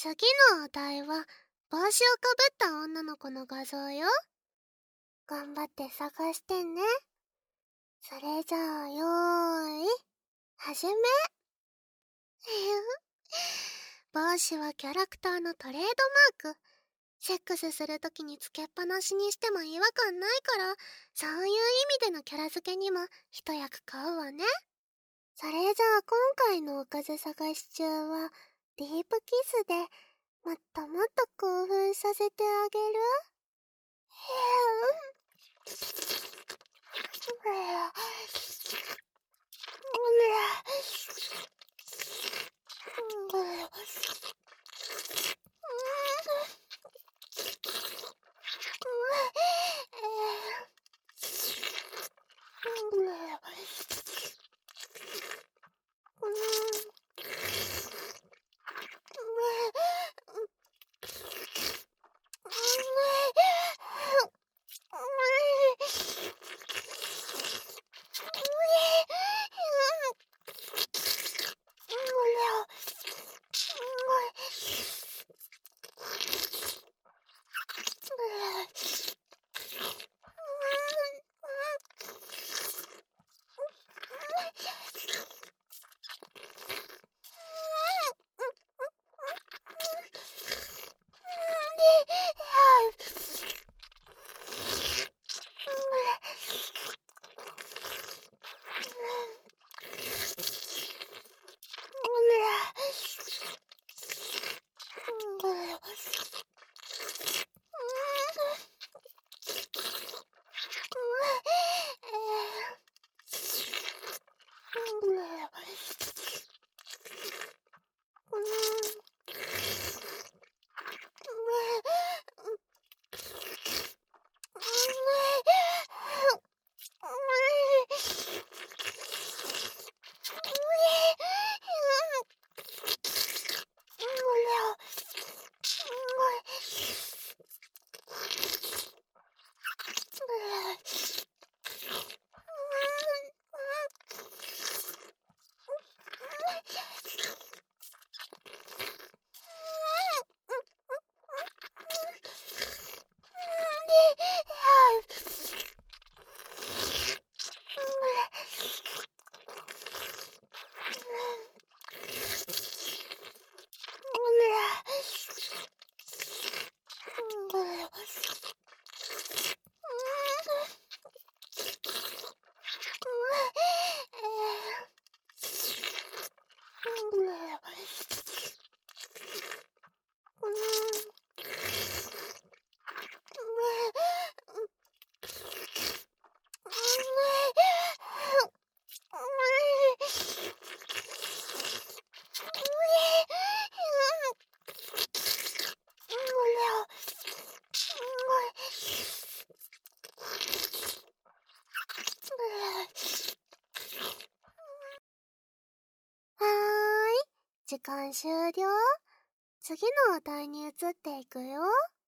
次のお題は帽子をかぶった女の子の画像よ。頑張って探してね。それじゃあよーい、始め。帽子はキャラクターのトレードマーク。セックスするときにつけっぱなしにしても違和感ないから、そういう意味でのキャラ付けにも一役買うわね。それじゃあ今回のおかず探し中はディープキスでもっともっと興奮させてあげる。はーい、時間終了。次のお題に移っていくよ。